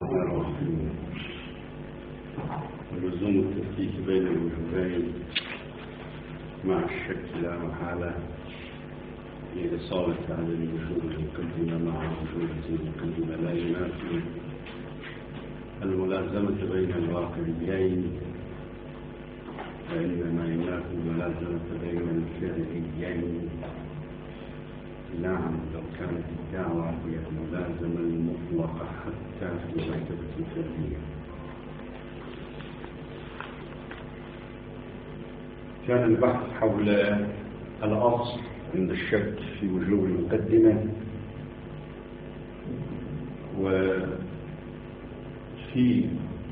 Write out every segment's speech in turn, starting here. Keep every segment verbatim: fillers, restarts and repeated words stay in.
ولزوم التفكيك بين الوجوهين مع الشك لا محالة لإصابة هذه الوجوه المقدمة مع وجوه المقدمة لا ينافي الملازمة بين الواقعيين، وإنما ينافي الملازمة بين الفعليين. نعم، لو كانت الدعوة هي الملازمة المطلقة حتى في مرتبة الفعلية. كان البحث حول الأصل عند الشك في وجوب المقدمة، وفي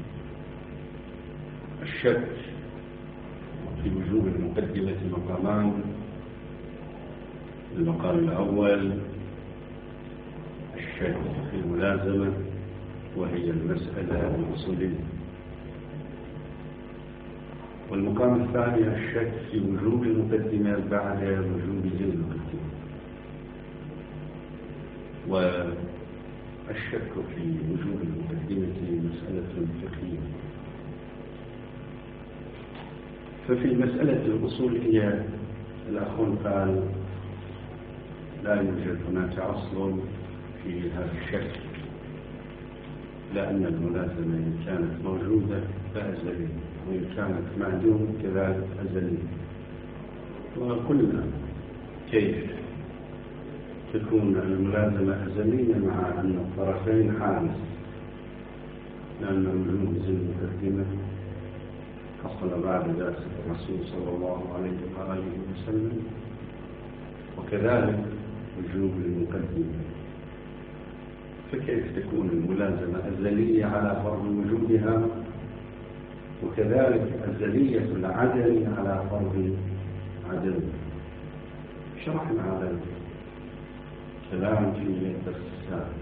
الشك في وجوب المقدمة مقامان. المقام الأول الشك في الملازمة، وهي المسألة الأصولية. والمقام الثاني الشك في وجوب المقدمة بعد وجوب المقدمة. والشك في وجوب المقدمة مسألة فقهية. ففي المسألة الأصولية الأخون قال لا يوجد هناك أصل في هذا الشك، لأن الملازمة إن كانت موجودة فأزلية، وإن كانت معدومة كذلك أزلية. وقلنا كيف تكون الملازمة أزلية مع أن الطرفين حادث، لأن وجود المقدمة حصل بعد ذلك الرسول صلى الله عليه وآله وسلم، وكذلك وجوب المقدمة. فكيف تكون الملازمة أزلية على فرض وجودها، وكذلك أزلية العدم على فرض عدم؟ شرحنا هذا الكلام في الدرس السابق.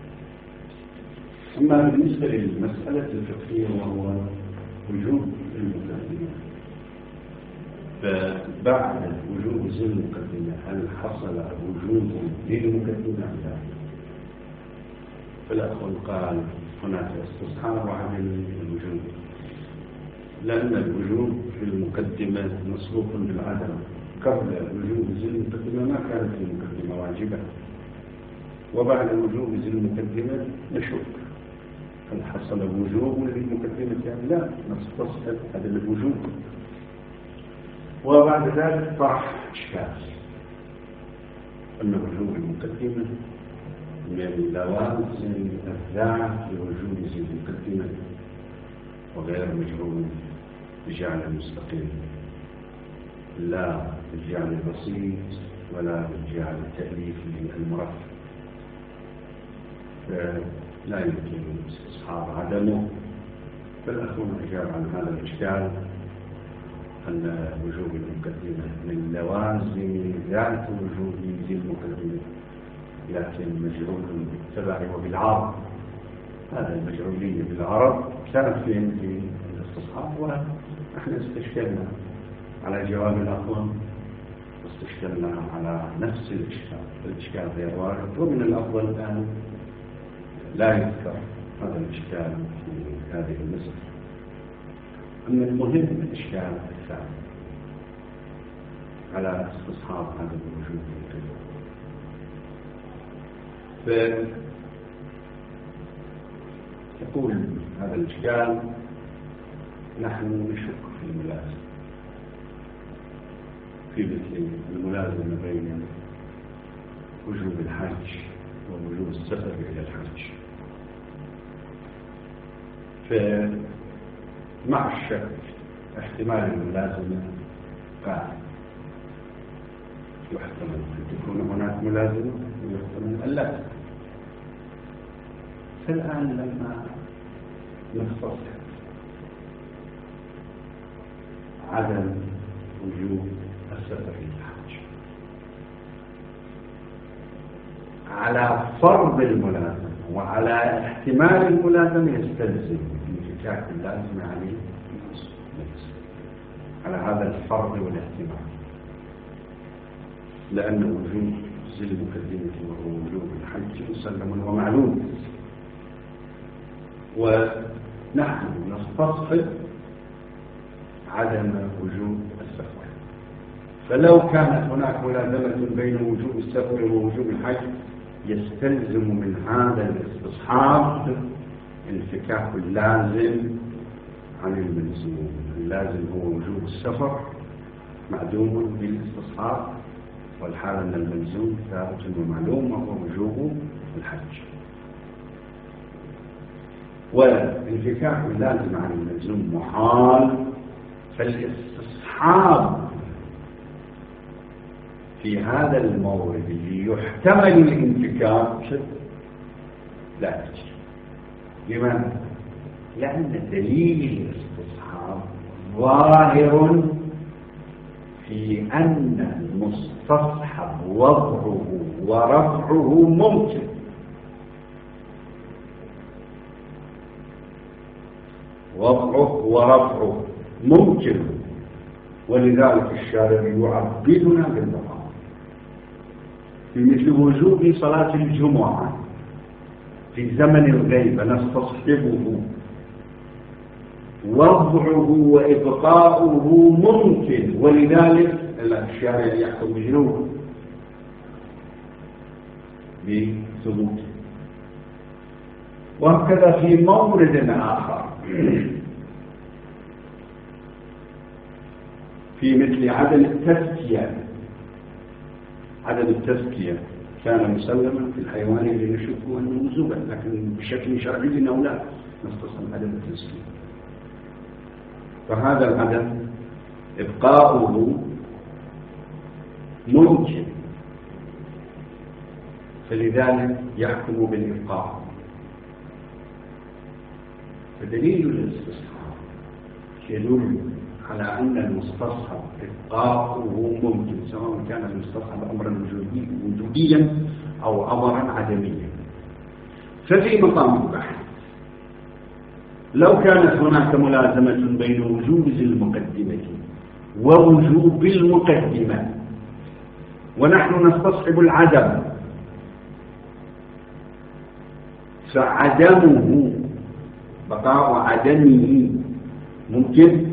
أما بالنسبة للمسألة الفقهية وهو وجوب المقدمة، فبعد وجوب المقدمة هل حصل وجوب للمقدمة أم لا؟ فالأخوة قال هناك استصحاب عدم الوجوب، لأن الوجوب في المقدمة مسبوق بالعدم. قبل وجوب المقدمة ما كانت المقدمة واجبة، وبعد وجوب المقدمة نشك هل حصل وجوب للمقدمة أم لا، نستصحب عدم الوجوب. وبعد ذلك طرح إشكال أن وجوب المقدمة من لوازم الذات لوجوب المقدمة، وغير مجرور بجعل المستقيم، لا بالجعل البسيط ولا بالجعل التأليفي المرفع، فلا يمكن استصحاب عدمه. فالأخوة أجاب عن هذا الإشكال أن وجوب المقدمة من لوازم ذات وجوب المقدمة، لكن مجرور بالتبع وبالعرض. هذا المجرورية بالعرض كانت في في الاستصحاب، ونحن استشكلنا على جواب الأخوة، واستشكلنا على نفس الإشكال. الإشكال غير وارد، ومن الأفضل الآن لا يذكر هذا الإشكال في هذه المسألة. أما المهم الإشكال الثاني على استصحاب هذا الوجود الكبير. فيقول هذا الإشكال نحن نشك في الملازمة، في مثل الملازمة بين وجوب الحج ووجوب السفر إلى الحج. فمع الشك احتمال الملازمة قائم، يحتمل أن تكون هناك ملازمة ويحتمل أن لا. فالآن لما نختصر عدم وجوب السفر إلى الحج على فرض الملازمة وعلى احتمال الملازمة، يستلزم انفكاك اللازمة عليه على هذا الفرض والاحتمال، لأن وجوب ذي المقدمة وهو وجوب الحج مسلم ومعلوم، ونحن نستصحب عدم وجوب السفر. فلو كانت هناك ملازمة بين وجوب السفر ووجوب الحج يستلزم من هذا الاستصحاب انفكاك اللازم عن الملزوم. اللازم هو وجوب السفر معدوم بالاستصحاب، والحال أن الملزوم ثابت ومعلوم وهو وجوب الحج. وانفكاك اللازم عن الملزوم محال، فالاستصحاب في هذا المورد اللي يحتمل الانفكاك لا يجري. لماذا؟ لأن دليل الاستصحاب ظاهر في أن المستصحب وضعه ورفعه ممكن، وضعه ورفعه ممكن، ولذلك الشارع يعبدنا بالبقاء في مثل وجوب صلاة الجمعة في زمن الغيبة نستصحبه، وضعه وإبقاؤه ممكن، ولذلك الشارع يحكم بجنوب بثبوته. وهكذا في مورد آخر في مثل عدم التزكية. عدم التزكية كان مسلما في الحيوان اللي نشوفه أنه مزوبا، لكن بشكل شرعي أنه لا نستصحب عدم التزكية. فهذا العدم إبقاؤه ممكن، فلذلك يحكم بالإبقاء. فدليل الاستصحاب يدل على أن المستصحب إبقاؤه ممكن، سواء كان المستصحب أمرا وجوديا أو أمرا عدميا. ففي مقام البحث لو كانت هناك ملازمة بين وجوب المقدمة ووجوب المقدمة ونحن نستصحب العدم، فعدمه بقاء عدمه ممكن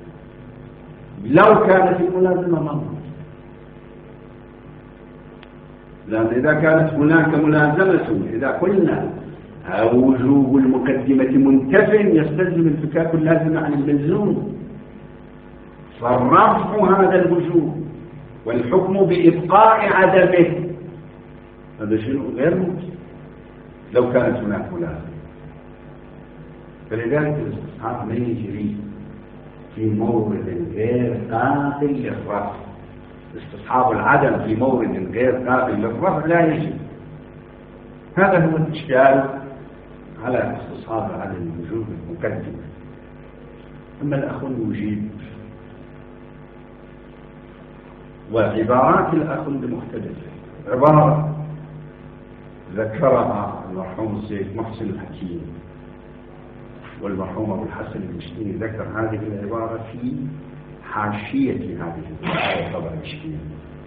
لو كانت الملازمة ممكن. لأن إذا كانت هناك ملازمة، إذا قلنا وجوب المقدمة منتف يستلزم انفكاك اللازم عن الملزوم، فالرفع هذا الوجوب والحكم بإبقاء عدمه هذا شيء غير ممكن لو كانت هناك ملازمة. فلذلك الاستصحاب ما يجري في مورد غير قابل للرفع. استصحاب العدم في مورد غير قابل للرفع لا يجري. هذا هو الإشكال على استصحاب عدم الوجوب المقدمة. أما الأخ يجيب، وعبارات الأخ مختلفة. عبارة ذكرها المرحوم السيد محسن الحكيم والمرحوم أبو الحسن المشكيني، ذكر هذه العبارة في حاشية هذه الآية طبعا المشكيني،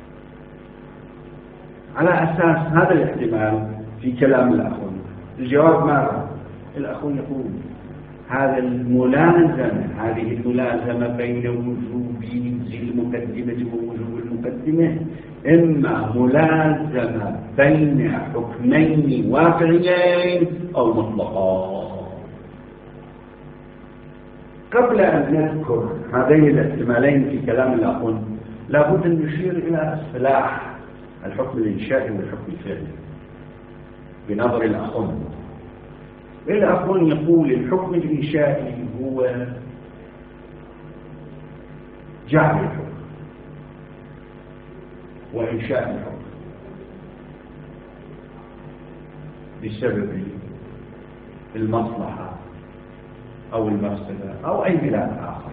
على أساس هذا الاحتمال في كلام الأخوان. الجواب ماذا؟ الأخوان يقول هذا الملازمة، هذه الملازمة بين وجوب المقدمة ووجوب المقدمة إما ملازمة بين حكمين واقعيين أو مطلقان. قبل أن نذكر هذين الاحتمالين في كلام الأخوان لابد أن نشير إلى اصطلاح الحكم الإنشائي والحكم الفعلي بنظر الأخوان. الأخوان يقول الحكم الإنشائي هو جعل الحكم وإنشاء الحكم بسبب المصلحة أو المفسدة أو أي بلاد آخر.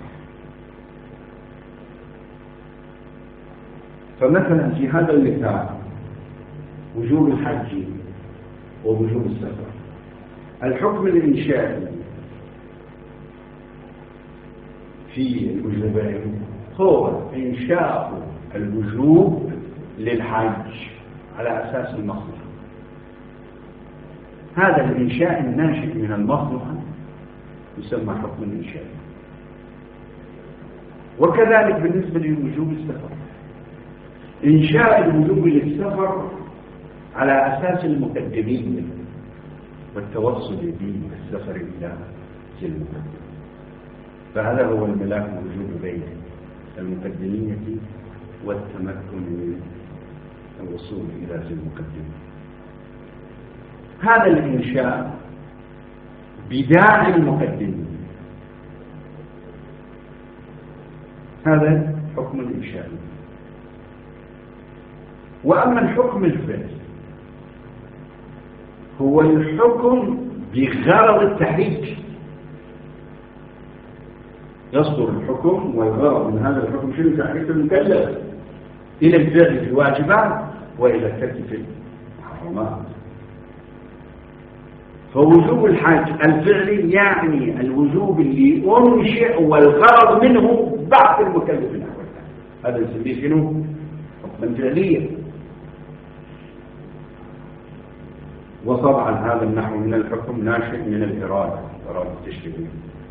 فمثلا في هذا المثال وجوب الحج ووجوب السفر، الحكم الإنشائي في الوجوبين هو إنشاء الوجوب للحج على أساس المصلحة. هذا الإنشاء الناشئ من المصلحة يسمى حكم إنشائي. وكذلك بالنسبة لوجوب السفر، إنشاء الوجوب للسفر على أساس المقدمين والتوصل بالسفر إلى المقدم، فهذا هو الملاك الوجوب بين المقدمية والتمكن من الوصول إلى المقدم. هذا الإنشاء بداعي المقدمين، هذا حكم الإنشاء. وأما الحكم الفعلي هو الحكم بغرض التحريك، يصدر الحكم والغرض من هذا الحكم شنو؟ تحريك المكلف إلى الفعل في الواجبات وإلى الترك في المحرمات. فوجوب الحج الفعلي يعني الوجوب اللي أنشئ والغرض منه بعد المكلف نحو هذا نسميه شنو؟ حكما فعليا. وطبعا هذا النحو من الحكم ناشئ من الإرادة، إرادة التشريعية.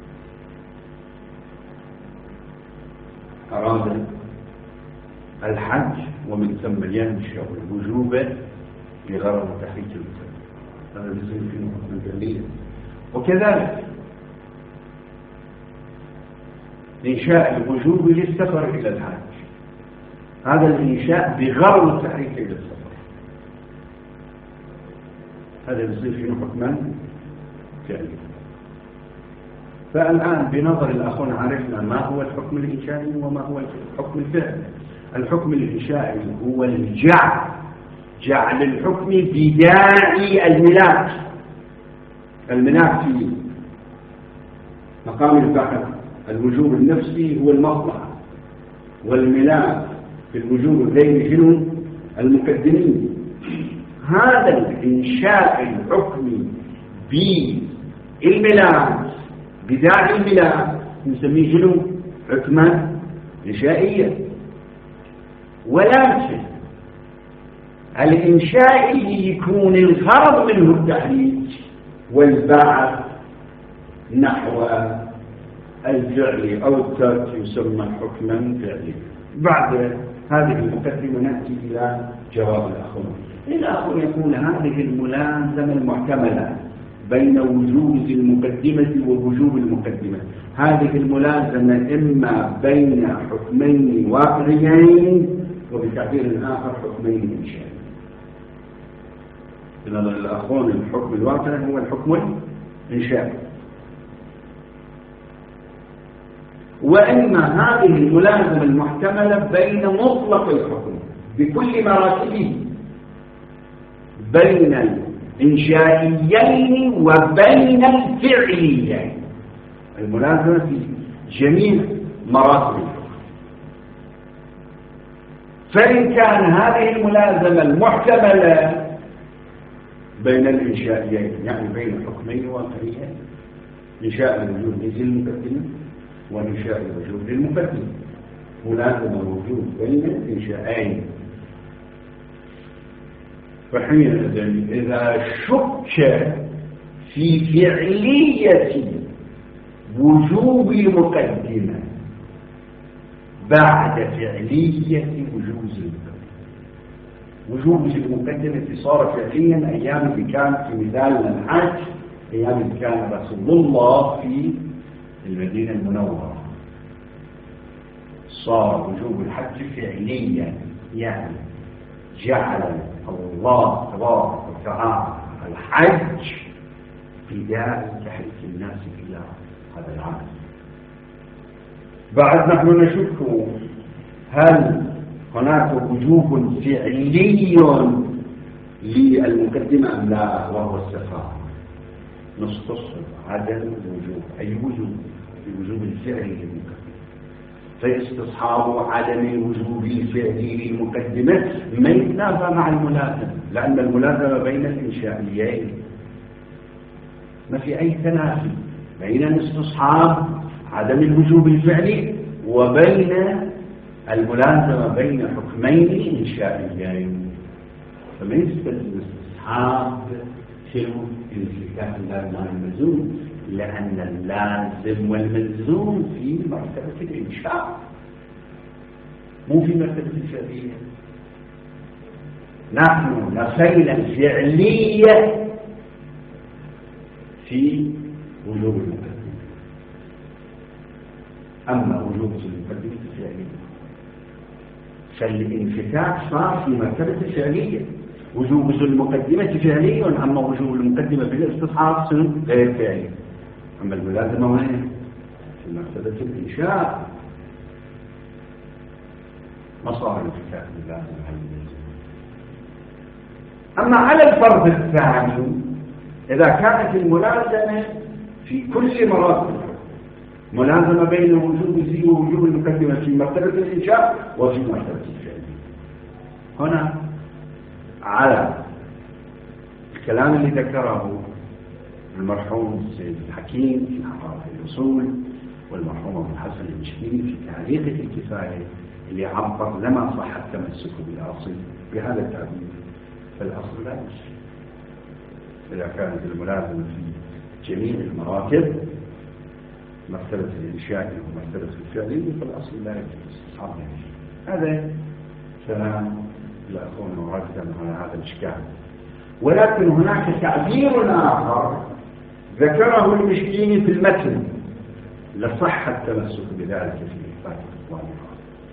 أراد الحج ومن ثم ينشأ الوجوب بغرض تحريك المكلف، هذا نسميه شنو؟ حكما فعليا. وكذلك إنشاء الوجوب للسفر إلى الحج، هذا الإنشاء بغرض التحريك إلى السفر، هذا يصير فيه حكما فعليا. فالآن بنظر الأخون عرفنا ما هو الحكم الإنشائي وما هو الحكم الفعلي. الحكم الإنشائي هو الجعل جعل الحكم بداعي الملاك. الملاك في مقام البحث الوجوب النفسي هو المصلحة، والملاك في الوجوب الغير شنو؟ المقدمين. هذا الإنشاء الحكمي بالملاك بداعي الملاك نسميه شنو؟ حكما إنشائيا. ولكن الإنشاء يكون الغرض منه التحريك والبعث نحو الفعل أو الترك يسمى حكما فعليا. بعد هذه المقدمة نأتي إلى جواب الأخون. الأخون يقول هذه الملازمة المحتملة بين وجوب المقدمة ووجوب المقدمة، هذه الملازمة إما بين حكمين واقعيين وبتعبير آخر حكمين إنشائيين. إذا الأخون الحكم الواقعي هو الحكم الإنشائي، وإما هذه الملازمة المحتملة بين مطلق الحكم بكل مراتبه، بين الإنشائيين وبين الفعليين، الملازمة في جميع مراتب الحكم. فإن كان هذه الملازمة المحتملة بين الإنشائيين يعني بين حكمين واقعيين، إنشاء الوجوب للمقدمة وإنشاء الوجوب للمقدمة، ملازمة الوجوب بين الإنشائين. فحينئذ إذا شك في فعلية وجوب المقدمة بعد فعلية وجوب المقدمة، وجوب المقدمة صار فعليا أيام اللي كان في مثال الحج، أيام اللي كان رسول الله في المدينة المنورة، صار وجوب الحج فعليا، يعني جعل الله تبارك وتعالى الحج بداء تحريك الناس إلى هذا العمل. بعد نحن نشك هل هناك وجوب فعلي للمقدمة أم لا، وهو السفر. نستصحب عدم الوجوب، أي وجوب؟ الوجوب الفعلي للمقدمة. فاستصحاب عدم الوجوب الفعلي للمقدمة ما يتنافى مع الملازمة، لأن الملازمة بين الإنشائيين ما في أي تنافي بين استصحاب عدم الوجوب الفعلي وبين الملازمة بين حكمين إنشائيين. فما يستلزم استصحاب شنو؟ انفكاك لا المال المزون، لأن اللازم والملزوم في مرتبة الإنشاء مو في مرتبة الفعلية. نحن نفينا الفعلية في وجوب المقدمة، أما وجوب المقدمة الفعلية فالانفتاح صار في مرتبة الفعلية. وجوب المقدمة فعلي، أما وجوب المقدمة في الاستصحاب غير فعلي. أما الملازمة وين؟ في مرتبة الإنشاء. ما صار الانفتاح باللازم على الملازمة. أما على الفرض الثاني، إذا كانت الملازمة في كل مراتب ملازمة بين وجوب الزي ووجوب المقدمة في مرتبة الإنشاء وفي مرتبة الفعل، هنا على الكلام اللي ذكره المرحوم السيد الحكيم في حقائق الأصول والمرحوم ابو الحسن المشكلي في تعليقة الكفاية اللي عبر لما صح التمسك بالأصل بهذا التعبير، فالأصل لا يشرك. إذا كانت الملازمة في جميع المراتب مرتبة الإنشاء ومرتبة الفعلية فالأصل لا يجوز. هذا كلام لا أكون مركزا على هذا الإشكال. ولكن هناك تعبير آخر ذكره المشكيني في المتن لصح التمسك بذلك في إثبات الإخوان.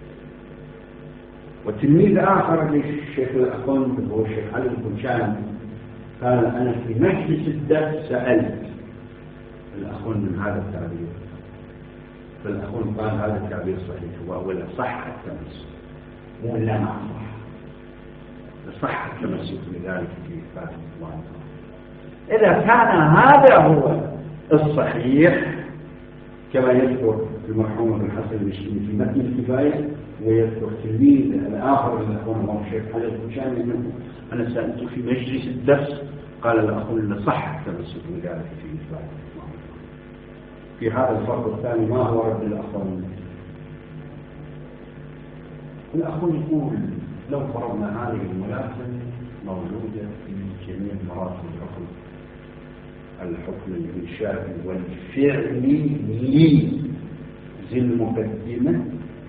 وتلميذ آخر للشيخ الأخون هو الشيخ علي الكنشاني قال أنا في مجلس الدرس سألت الأخون من هذا التعبير، فالأخون قال هذا التعبير صحيح وأولا صح التمسك مو لا ما صح، صح التمسك بذلك في إثبات الإخوان. إذا كان هذا هو الصحيح كما يذكر المرحوم ابن الحسن المشكلي في متن الكفاية، ويذكر تلميذ الآخر الأخوان هو الشيخ علي الكنشاني منه أنا سألت في مجلس الدرس قال الأخوان صح التمسك بذلك في إثبات الإخوان. في هذا الفرق الثاني ما هو رد الأخوان؟ الأخوان يقول لو فرضنا هذه الملازمة موجودة في جميع مراتب الحكم، الحكم الإنشائي والفعلي ذي المقدمة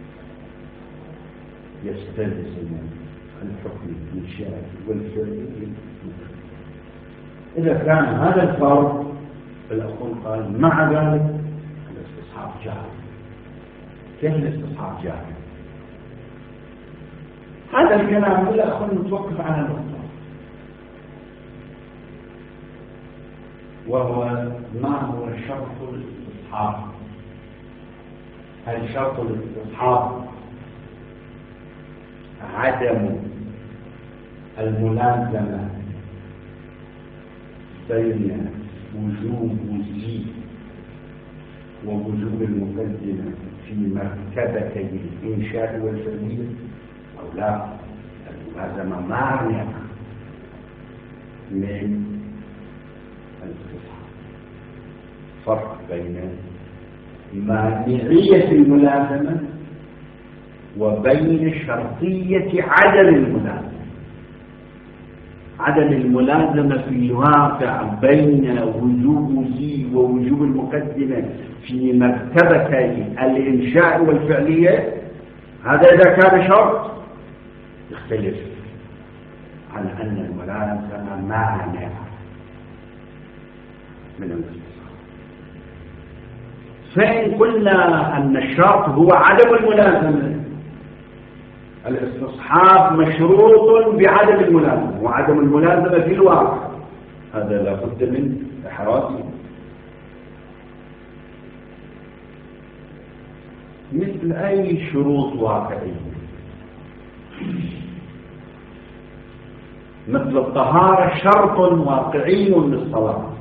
يستلزم الحكم الإنشائي والفعلي. إذا كان هذا الفرض فالأخوان قال مع ذلك الاستصحاب جاهل. كيف الاستصحاب جاهل؟ هذا الكلام الأخوان متوقف على نقطة، وهو ما هو شرط الاستصحاب؟ هل شرط الاستصحاب عدم الملازمة بين وجوب الزي ووجوب المقدمة في مرتبتي الإنشاء والفعلية أو لا؟ الملازمة مانعة من الاستصحاب. فرق بين مانعية الملازمة وبين شرطية عدم الملازمة. عدم الملازمة في الواقع بين وجوب زي ووجوب المقدمة في مرتبتي الإنشاء والفعلية، هذا إذا كان شرط يختلف عن أن الملازمة مانعة من الاستصحاب. فإن قلنا أن الشرط هو عدم الملازمة، الاستصحاب مشروط بعدم الملازمة، وعدم الملازمة في الواقع هذا لا بد من إحرازه. مثل أي شروط واقعية، مثل الطهارة شرط واقعي للصلاة،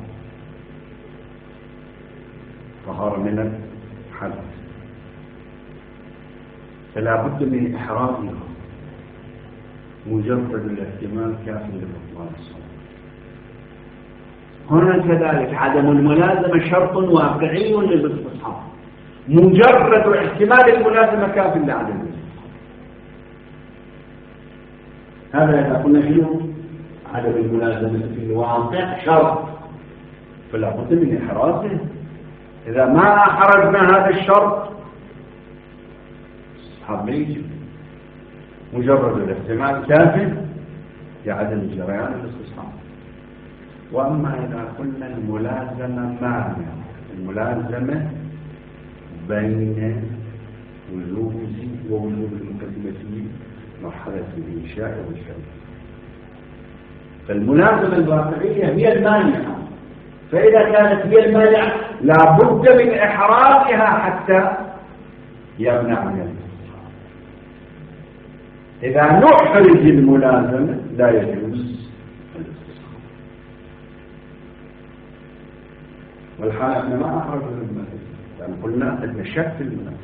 طهارة من الحدث، فلا بد من إحرازها، مجرد الاحتمال كافٍ لبطلان الصلاة. هنا كذلك عدم الملازمة شرط واقعي للاستصحاب، مجرد احتمال الملازمة كافٍ لعدم الاستصحاب. هذا إذا قلنا شنو؟ عدم الملازمة في الواقع شرط، فلا بد من إحرازه. إذا ما أحرزنا هذا الشرط استصحاب لا يجب، مجرد الاحتمال كافٍ لعدم جريان الاستصحاب. وأما إذا قلنا الملازمة مانعة، الملازمة بين وجوب ووجوب المقدمة في مرحلة الإنشاء والشرط، فالملازمة الواقعية هي المانعة، فإذا كانت هي المانعة لا بد من إحرازها حتى يمنع من الاستصحاب. إذا نحرز الملازمة لا يجوز الاستصحاب. والحال احنا ما أحرزنا الملازمة، يعني قلنا أن شك الملازمة،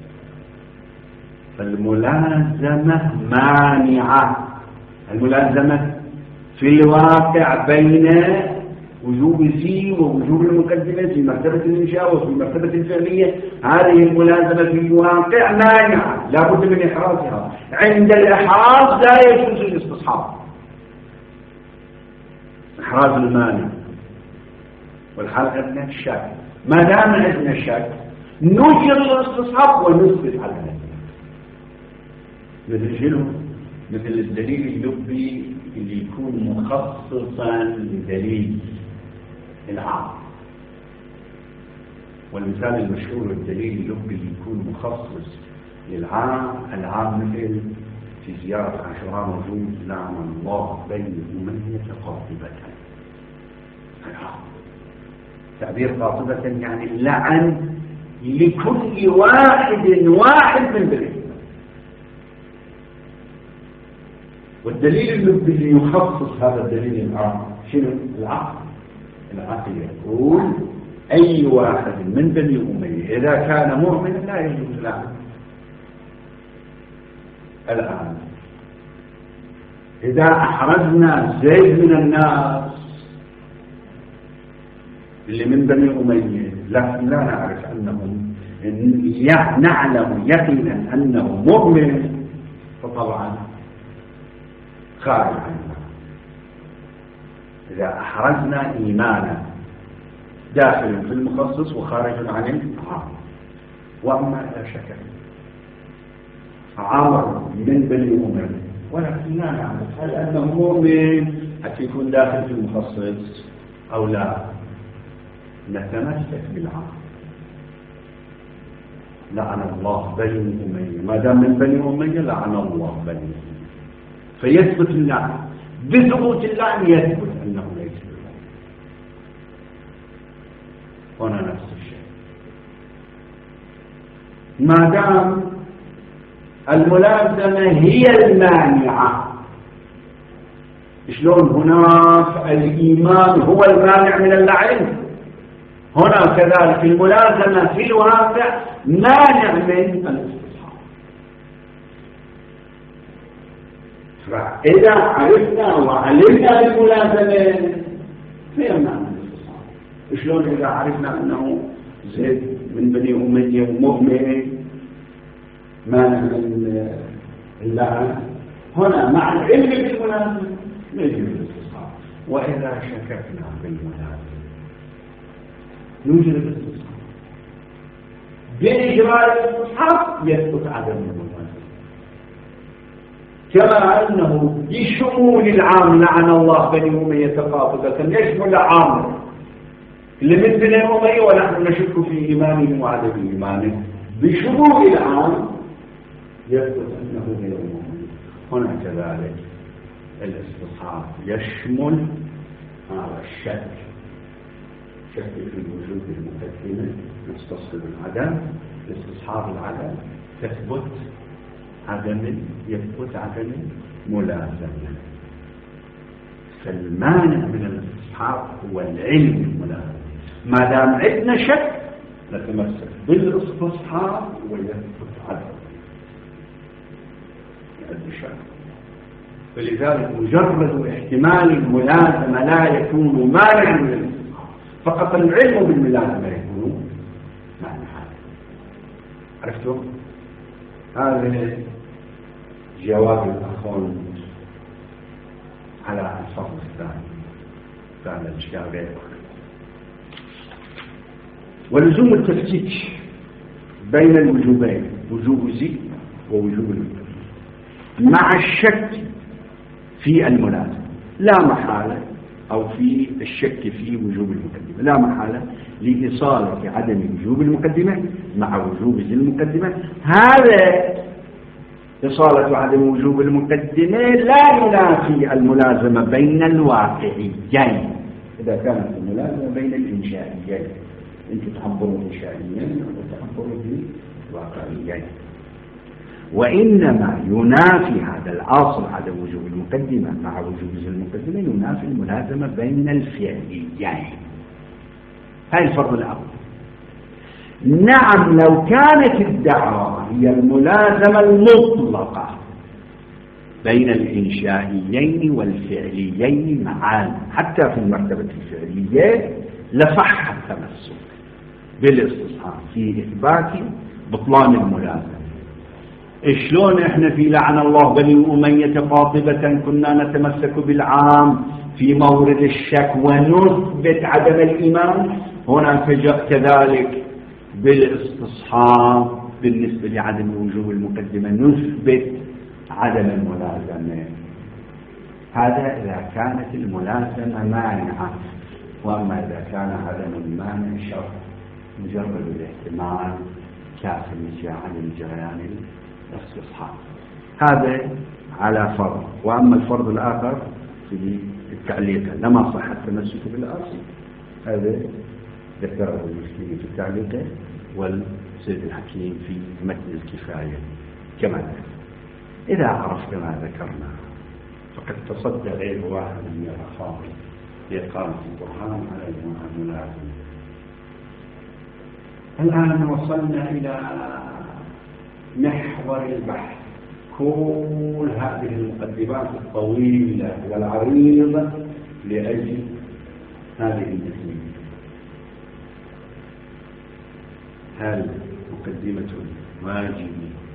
فالملازمة مانعة. الملازمة في الواقع بين وجوب سي ووجوب المقدمة في مرتبة الإنشاء وفي مرتبة الفعلية، هذه الملازمة في الواقع مانعة لا بد من إحرازها. عند الإحراز لا يجوز الاستصحاب، إحراز المانع. والحال عندنا الشك، ما دام عندنا الشك نجر الاستصحاب ونثبت على ذلك. مثل شنو؟ مثل الدليل اللبي اللي يكون مخصصا لدليل العام. والمثال المشهور الدليل اللبي اللي يكون مخصص للعام، العام مثل في زيارة عاشوراء موجود لعن الله بين أمية قاطبة. العام تعبير قاطبة يعني اللعن لكل واحد واحد من بني. والدليل اللي يخصص هذا الدليل العام شنو؟ العقل. العقل يقول أي واحد من بني أمية إذا كان مؤمنا لا يجوز لعنه. الآن إذا أحرزنا زيد من الناس اللي من بني أمية لكن لا نعرف أنهم نعلم يقينا أنه مؤمن، فطبعا خارج عنه. إذا أحرزنا إيمانا داخل في المخصص وخارج عن العام. وأما إذا شك عمر من بني أمية ولكن لا نعرف هل أنه مؤمن حتى يكون داخل في المخصص أو لا، نتمسك بالعام. لعن الله بني أمية، ما دام من بني أمية لعن الله بني أمية، فيثبت اللعن. بثبوت اللعن يثبت أنه ليس بالله. هنا نفس الشيء، ما دام الملازمة هي المانعة. شلون هناك الإيمان هو المانع من اللعن، هنا كذلك الملازمة في الواقع مانع من الاستصحاب. فإذا عرفنا وعلمنا بالملازمة فيمنع من الاستصحاب. شلون إذا عرفنا أنه زيد من بني أمية ومؤمن مانع من اللعن، هنا مع العلم بالملازمة يجب الاستصحاب. وإذا شككنا بالملازمة يوجد الاستصحاب. بإجراء الاستصحاب يثبت عدم الملازمة. كما أنه بشمول العام لعن الله بني أمية قاطبة يشمل عام اللي من بني أمية ونحن نشك في إيمانه وعدم إيمانه، بشمول العام يثبت أنه غير مؤمن. هنا كذلك الاستصحاب يشمل هذا الشك، شك في الوجود المقدمة مستصحب العدم، استصحاب العدم تثبت عدم يثبت عدم ملازمة. فالمانع من الاستصحاب هو العلم بالملازمة. ما دام عندنا شك نتمسك بالاستصحاب ويثبت عدم الشك. فلذلك مجرد احتمال الملازمة لا يكون مانعا من الاستصحاب، فقط العلم بالملازمة يكون مانعا. عرفتم؟ هذا جواب الأخون على الفصل الثاني. كان الإشكال غير ولزوم التفتيش بين الوجوبين، وجوب زي ووجوب المقدمة، مع الشك في الملازمة لا محالة، أو في الشك في وجوب المقدمة لا محالة لإصالة عدم وجوب المقدمة مع وجوب زي المقدمة. هذا إصالة عدم وجوب المقدمة لا ينافي الملازمة بين الواقعيين إذا كانت الملازمة بين الإنشائيين، أنتم تحضروا الإنشائيين وتحضروا الواقعيين، وإنما ينافي هذا الأصل عدم وجوب المقدمة مع وجوب زي المقدمة ينافي الملازمة بين الفعليين. هاي الفرق الأول. نعم لو كانت الدعوة هي الملازمة المطلقة بين الإنشائيين والفعليين معا حتى في المرتبة الفعلية لصح التمسك بالاستصحاب في إثبات بطلان الملازمة. شلون احنا في لعن الله بني أمية قاطبة كنا نتمسك بالعام في مورد الشك ونثبت عدم الإيمان، هنا كذلك بالاستصحاب بالنسبة لعدم وجوب المقدمة نثبت عدم الملازمة. هذا إذا كانت الملازمة مانعة، وأما إذا كان عدم المانع شرط مجرد الاحتمال كافٍ عدم جريان الاستصحاب. هذا على فرض. وأما الفرض الآخر في التعليق لما صح التمسك بالأصل، هذا ذكره المسلمين في التعليق والسيد الحكيم في متن الكفاية كما ذكر. إذا عرفت ما ذكرنا فقد تصدى غير واحد من الأخوات لإقامة القرآن على الملازمة. الآن وصلنا إلى محور البحث. كل هذه المقدمات الطويلة والعريضة لأجل هذه التسمية. هل مقدمة واجب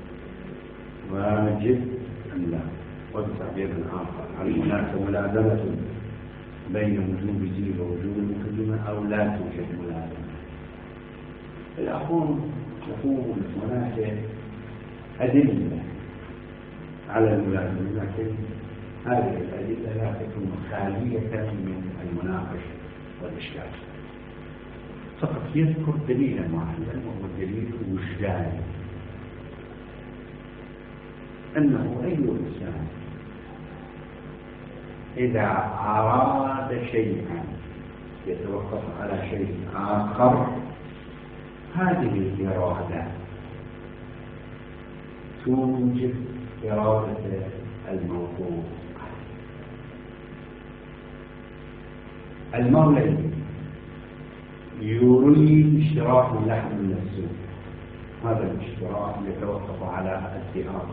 واجب أم لا؟ وبتعبير آخر هل هناك ملازمة بين وجوب زي ووجوب المقدمة أو لا توجد ملازمة؟ الأخوان يقول هناك أدلة على الملازمة، لكن هذه الأدلة لا تكون خالية من المناقشة والإشكال، فقط يذكر دليلا واحدا وهو الدليل الوجداني، أنه أي إنسان إذا أراد شيئا يتوقف على شيء آخر، هذه الإرادة توجب إرادة الموضوع. المولى يريد اشتراك اللحم من السوق، هذا الاشتراك يتوقف على الذهاب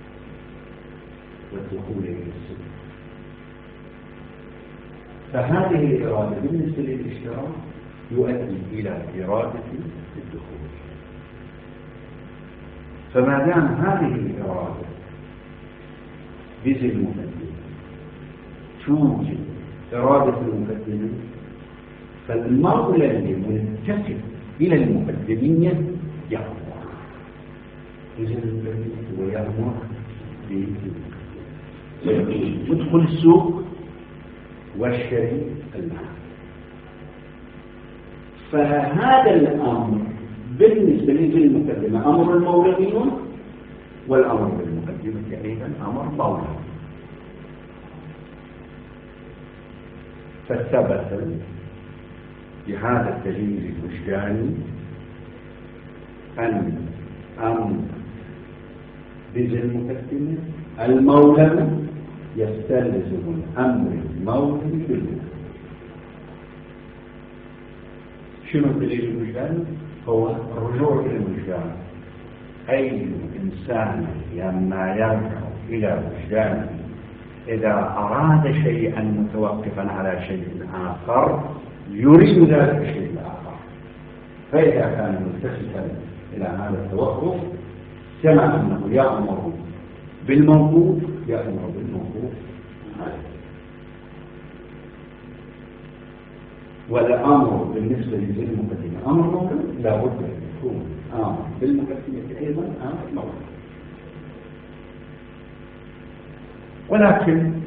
والدخول إلى السوق، فهذه الإرادة بالنسبة للاشتراك يؤدي إلى إرادة الدخول. فما دام هذه الإرادة بذل المقدمة توجد إرادة المقدمة، فالمولى المنتسب إلى المقدمية يأمر بذل المقدمة ويأمر يدخل السوق واشتري المال. فهذا الأمر بالنسبة للمقدمة أمر المولويون، والأمر بالمقدمة أيضا أمر مولوي. فثبت بهذا الدليل الوجداني أن أمر بذل المقدمة المولوي يستلزم الأمر المولوي بالمقدمة. شنو الدليل الوجداني؟ هو الرجوع إلى الوجدان. أي إنسان لما يرجع إلى وجدانه إذا أراد شيئا متوقفا على شيء آخر يريد ذلك الشيء الآخر، فإذا كان ملتفتا إلى هذا التوقف سمع أنه يأمر بالموقوف يأمر بالموقوف. والأمر بالنسبة لذي المقدمة أمر موجود لا بد أن يكون أمر بالمقدمة أيضا أمر موجود. ولكن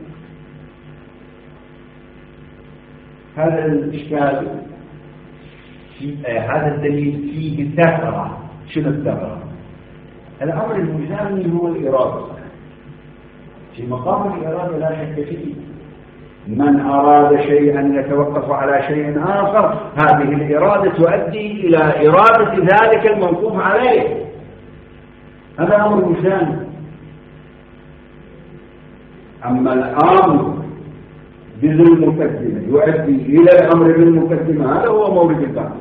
هذا الإشكال في هذا الدليل فيه ثغرة. شنو الثغرة؟ الأمر الوجداني هو الإرادة. في مقام الإرادة لا شك فيه، من أراد شيئا يتوقف على شيء آخر، هذه الإرادة تؤدي إلى إرادة ذلك الموقوف عليه. هذا أمر وجداني. أما الأمر بذي المقدمة يؤدي إلى الأمر بالمقدمة، هذا هو مورد البحث.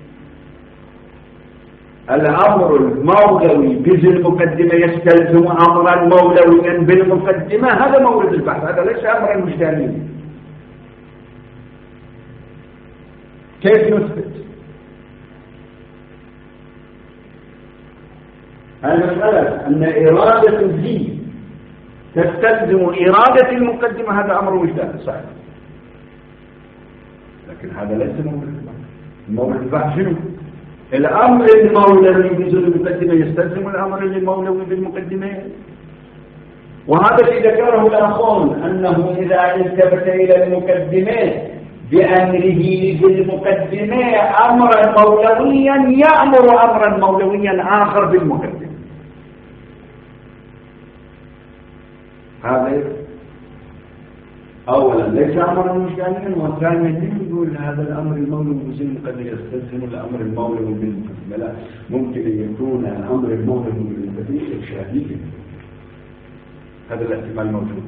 الأمر المولوي بذي المقدمة يستلزم أمرا مولويا بالمقدمة، هذا مورد البحث، هذا ليس أمرا وجدانيا. كيف نثبت؟ المسألة أن إرادة ذي تستلزم إرادة المقدمة، هذا أمر وجداني صحيح، لكن هذا ليس مورد البحث. مورد البحث شنو؟ الأمر المولوي بذي المقدمة يستلزم الأمر المولوي بالمقدمة. وهذا الذي ذكره الآخرون أنه إذا التفت إلى المقدمة بأمره بالمقدمة أمرا مولويا يأمر أمرا مولويا آخر بالمقدمة. هذا أولا ليس أمرا وجدانيا، وثانيا يقول هذا الأمر المولوي بذي المقدمة يستلزم الأمر المولوي بالمقدمة. لا، ممكن أن يكون الأمر المولوي بالمقدمة إرشاديا، هذا الاحتمال موجود.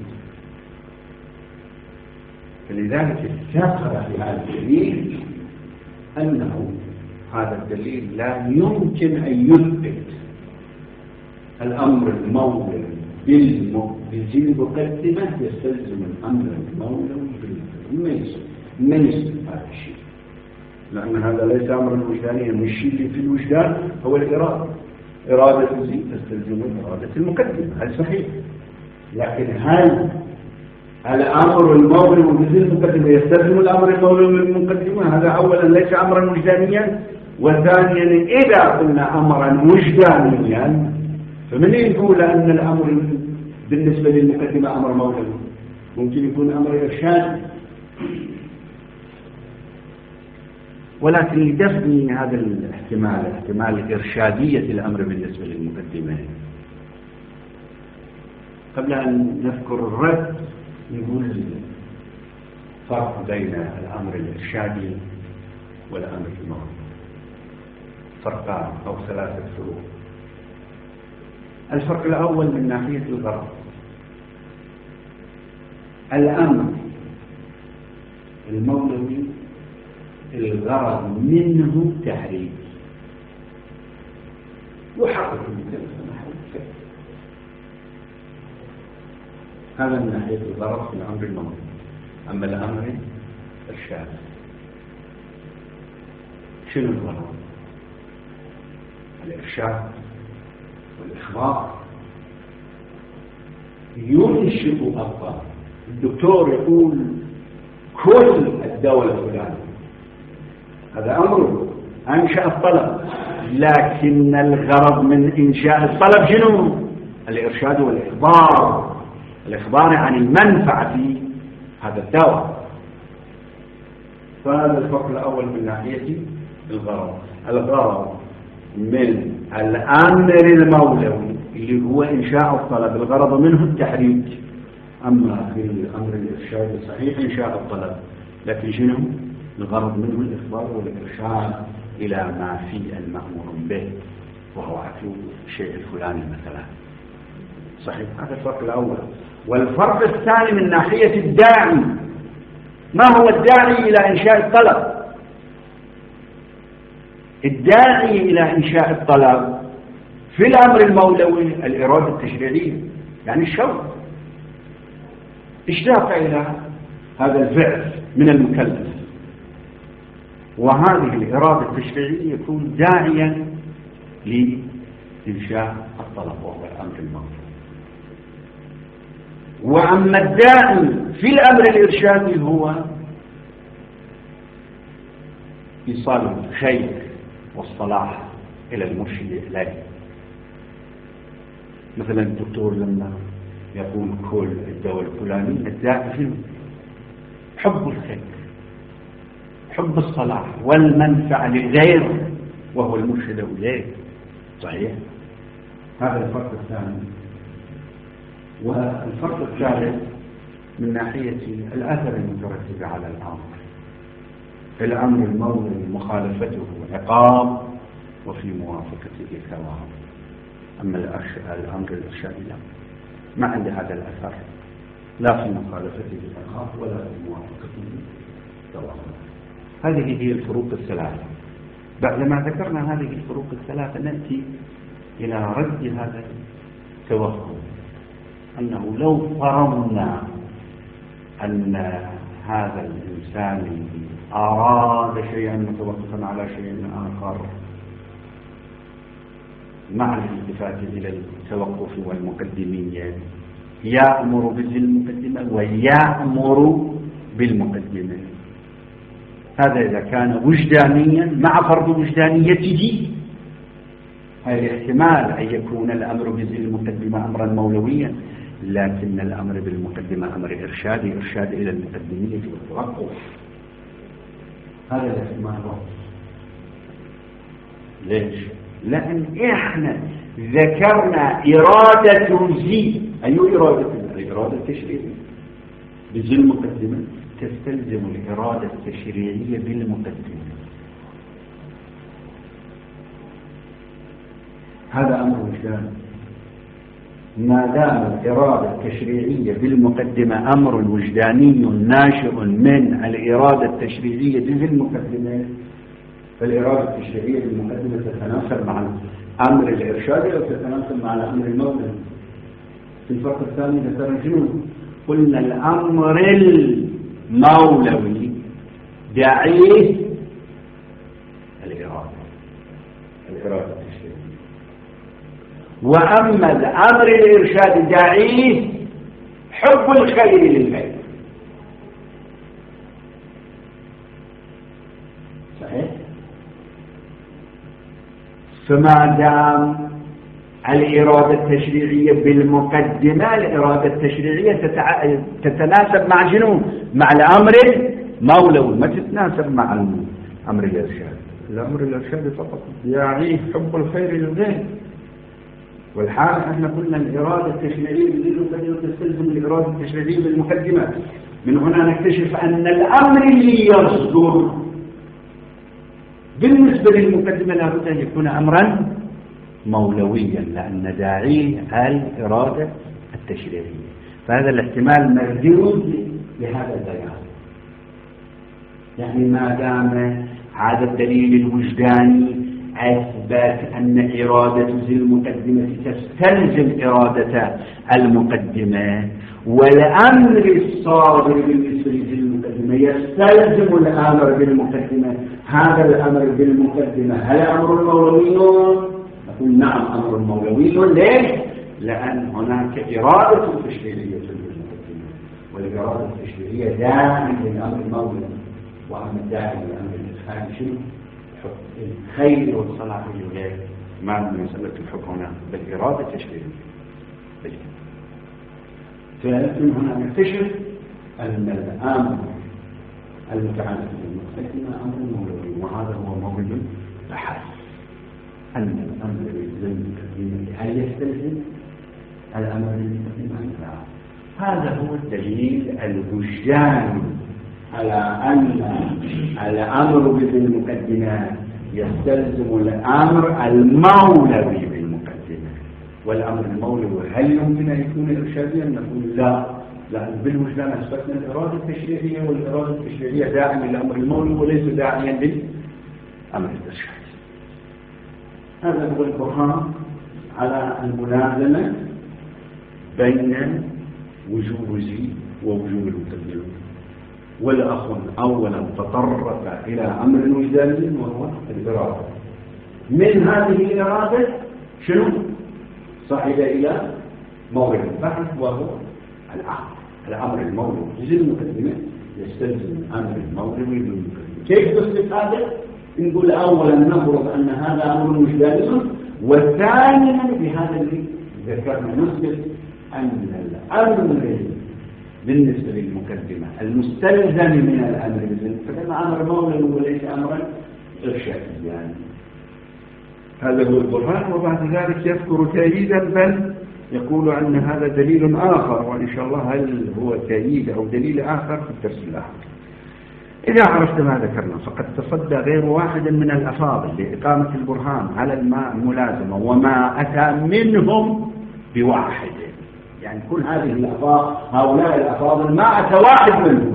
فلذلك الثغرة في هذا الدليل أنه هذا الدليل لا يمكن أن يثبت الأمر المولوي بذي المقدمة يستلزم الأمر المولوي بالمقدمة. ما يصير هذا الشيء، لأن هذا ليس أمرا وجدانيا. الشيء اللي في الوجدان هو الإرادة. إرادة ذي تستلزم إرادة المقدمة، هذا صحيح. لكن هل الأمر المولوي بذي المقدمة يستلزم الأمر المولوي بالمقدمة؟ هذا أولا ليس أمرا وجدانيا، وثانيا إذا قلنا أمرا وجدانيا فمن يقول أن الأمر بالنسبة للمقدمة أمر مولوي؟ ممكن يكون أمر إرشاد. ولكن لدفن هذا الاحتمال، احتمال إرشادية الأمر بالنسبة للمقدمة، قبل أن نذكر الرد نقول فرق بين الأمر الإرشادي والأمر المولوي. فرقان أو ثلاثة فروق. الفرق الأول من ناحية الغرض. الأمر المولوي الغرض منه تحريك، يحرك المكلف، هذا من ناحية الغرض في الأمر المولوي. أما الأمر الإرشاد شنو الغرض؟ الإرشاد والإخبار. ينشئ أفضل. الدكتور يقول كل الدولة الفلانية، هذا أمر أنشأ الطلب، لكن الغرض من إنشاء الطلب شنو؟ الإرشاد والإخبار. الإخبار عن المنفعة في هذا الدواء. فهذا الفرق الأول من ناحية الغرض. الغرض من الأمر المولوي اللي هو إنشاء الطلب الغرض منه التحريك. أما في الأمر الإرشاد صحيح إنشاء الطلب، لكن شنو الغرض منه؟ الإخبار والإرشاد إلى ما فيه المأمور به، وهو عفو الشيء الفلاني مثلا. صحيح، هذا الفرق الأول. والفرق الثاني من ناحية الداعي. ما هو الداعي إلى إنشاء الطلب؟ الداعي إلى إنشاء الطلب في الأمر المولوي الإرادة التشريعية، يعني الشرع، اشتاق إلى هذا الفعل من المكلف، وهذه الإرادة التشريعية يكون داعيا لإنشاء الطلب وهو الأمر المولوي. وأما الداعي في الأمر الإرشادي هو إيصال الخير والصلاح إلى المرشد إليه. مثلا الدكتور لما يقول كل الدواء الفلاني الداء فيه حب الخير، حب الصلاح والمنفعة للغير وهو المرشد إليه. صحيح. هذا الفرق الثاني. والفرق الثالث من ناحية الأثر المترتب على الأمر. الأمر المولوي مخالفته عقاب وفي موافقته ثواب، أما الأمر الإرشادي لا، ما عند هذا الأثر، لا في مخالفته عقاب ولا في موافقته ثواب. هذه هي الفروق الثلاثة. بعدما ذكرنا هذه الفروق الثلاثة نأتي إلى رد هذا التوهم، أنه لو فرضنا أن هذا الإنسان أراد شيئا متوقفا على شيء آخر مع الالتفات إلى التوقف والمقدمية، يأمر بالمقدمة ويأمر بالمقدمة. هذا إذا كان وجدانيا مع فرض وجدانيته، هذا احتمال أن يكون الأمر بالمقدمة أمرا مولويا، لكن الأمر بالمقدمة أمر إرشادي، إرشاد إلى المقدمية والتوقف. هذا الاحتمال هو. ليش؟ لأن إحنا ذكرنا إرادة زي. أي إرادة؟ الإرادة التشريعية بذي المقدمة تستلزم الإرادة التشريعية بالمقدمة. هذا أمر وجداني. ما دام الإرادة التشريعية بالمقدمة أمر وجداني ناشئ من الإرادة التشريعية بالمقدمة، فالإرادة التشريعية بالمقدمة تتناسب مع الأمر الإرشادي أو تتناسب مع الأمر المولوي. في الفرق الثاني ذكرنا قلنا الأمر المولوي داعيه الإرادة الإرادة التشريعية، وأما الأمر الإرشادي داعيه حب الخير للغير. صحيح. فما دام الإرادة التشريعية بالمقدمة، الإرادة التشريعية تتع... تتناسب مع جنون مع الأمر المولوي، ما تتناسب مع الأمر الإرشادي. الأمر الإرشادي فقط داعيه حب الخير للغير، والحال احنا قلنا الإرادة التشريعية بالمقدمة تستلزم الإرادة التشريعية بالمقدمة. من هنا نكتشف أن الأمر اللي يصدر بالنسبة للمقدمة لابد أن يكون أمرا مولويا، لأن داعيه الإرادة التشريعية. فهذا الاحتمال مردود بهذا البيان. يعني ما دام هذا الدليل الوجداني أثبت أن إرادة ذي المقدمة تستلزم إرادة المقدمة، والأمر الصادر بالنسبة لذي المقدمة يستلزم الأمر بالمقدمة، هذا الأمر بالمقدمة هل أمر مولوي؟ نقول نعم أمر مولوي. ليش؟ لأن هناك إرادة تشريعية بالمقدمة، والإرادة التشريعية داعي للأمر المولوي، وأما الداعي للأمر الإرشادي شنو؟ الخير والصلاح للغير. ما من مسألة الحكم هنا بل إرادة تشريعية. فمن هنا نكتشف أن الأمر المتعلق بالمقدمة أمر مولوي، وهذا هو مورد بحث أن الأمر المقدمة هل يستلزم الأمر المقدمة؟ هذا هو الدليل الوجداني على أن الأمر بالمقدمة يستلزم الأمر المولوي بالمقدمة. والأمر المولوي هل يمكن أن يكون إرشاديا؟ نقول لا، لأن بالوجدان أثبتنا الإرادة التشريعية، والإرادة التشريعية داعية للأمر المولوي وليس داعيا للأمر الإرشادي. هذا هو البرهان على الملازمة بين وجوب زي ووجوب المقدمة. والأخ أولا تطرق إلى أمر وجداني وهو الإرادة. من هذه الإرادة شنو؟ صعد إلى موضع البحث وهو الأمر الأمر المولوي. زي المقدمة يستلزم الأمر المولوي بالمقدمة. كيف تصدق هذا؟ نقول أولا نفرض أن هذا أمر مش لازم، وثانيا بهذا اللي ذكرنا نثبت أن الأمر بالنسبة للمقدمة المستلزم من الأمر بالنسبة فكان أمر مولوي وليس أمرا إرشادي يعني. هذا هو البرهان. وبعد ذلك يذكر تأييدا بل يقول أن هذا دليل آخر، وإن شاء الله هل هو تأييد أو دليل آخر في الدرس الآخر. إذا عرفت ما ذكرنا فقد تصدى غير واحد من الأفاضل لإقامة البرهان على الملازمة وما أتى منهم بواحد، يعني كل هذه الأفاضل هؤلاء الأفاضل ما أتى واحد منهم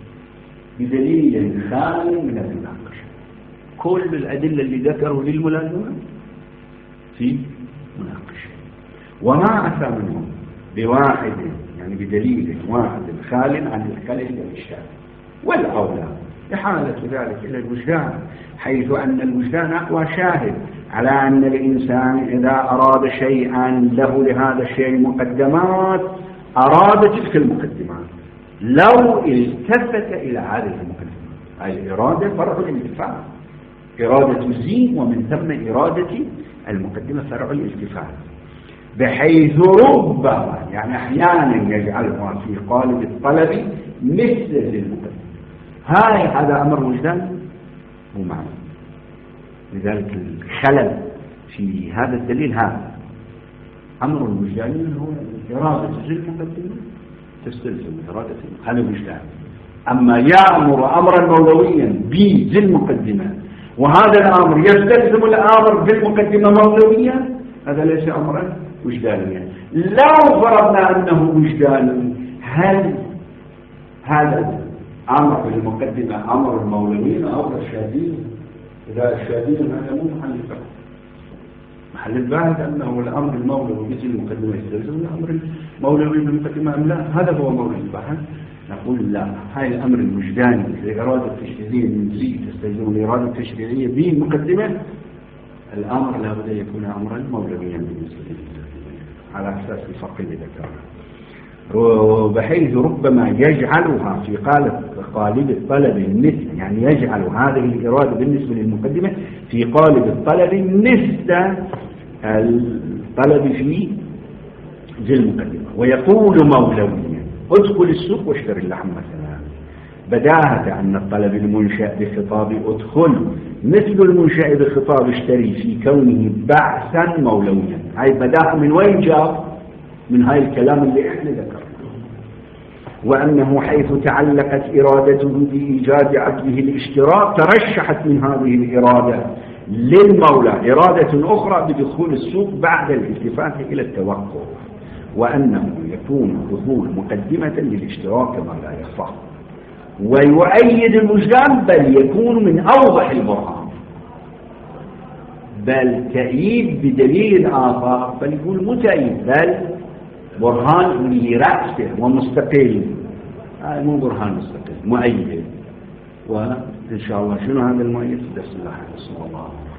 بدليل خالي من المناقشة. كل الأدلة اللي ذكروا للملازمة في مناقشة، وما أتى منهم بواحد يعني بدليل واحد خال عن الكلام والإشكال. والأولى إحالة ذلك إلى الوجدان، حيث أن الوجدان أقوى شاهد على أن الإنسان إذا أراد شيئا له لهذا الشيء مقدمات أراد تلك المقدمات لو التفت إلى هذه المقدمات. الإرادة فرع الالتفات، إرادة زين ومن ثم إرادة المقدمة فرع الالتفات، بحيث ربما يعني أحيانا يجعلها في قالب الطلب مثل المقدمة. هاي هذا أمر وجدان ومعنى. لذلك الخلل في هذا الدليل هذا أمر الوجدان هو إرادة المقدمة تستلزم إرادة هذا وجدان. أما يأمر أمرا مولويا بذي المقدمة وهذا الأمر يستلزم الأمر بالمقدمة مولويا، هذا ليس أمرا وجدانيا. لو فرضنا أنه وجداني هل هذا أمر بالمقدمة أمر المولويين أو الشهادين؟ إذا الشهادين هذا مو محل البحث. محل البحث أنه الأمر المولوي مثل المقدمة يستلزم الأمر المولوي بالمقدمة أم لا، هذا هو موضوع البحث. نقول لا، هاي الأمر الوجداني الإرادة التشريعية من زي تستلزم الإرادة التشريعية بالمقدمة، الأمر لا بد يكون أمرا مولويا بالنسبة للمقدمة على أساس الفرق اللي ذكرنا، وبحيث ربما يجعلها في قالب قالب الطلب مثل يعني يجعل هذه الإرادة بالنسبة للمقدمة في قالب الطلب مثل الطلب في ذي المقدمة. ويقول مولويا ادخل السوق واشتري اللحم مثلا، بداهة أن الطلب المنشأ بخطاب ادخل مثل المنشأ بخطاب اشتري في كونه بعثا مولويا. هاي بداهة من وين جاء؟ من هاي الكلام اللي احنا ذكرنا. وأنه حيث تعلقت إرادته بإيجاد عقده الاشتراك ترشحت من هذه الإرادة للمولى إرادة أخرى بدخول السوق بعد الالتفات إلى التوقف، وأنه يكون دخول مقدمة للاشتراك كما لا يخفى. ويؤيد الوجدان بل يكون من أوضح البرهان، بل تأييد بدليل آخر، بل يقول متأيد بل برهان لرأسه ومستقل. هذا مو برهان مستقل، مؤيد. وإن شاء الله شنو هذا المؤيد؟ درس الله صلى الله عليه وسلم.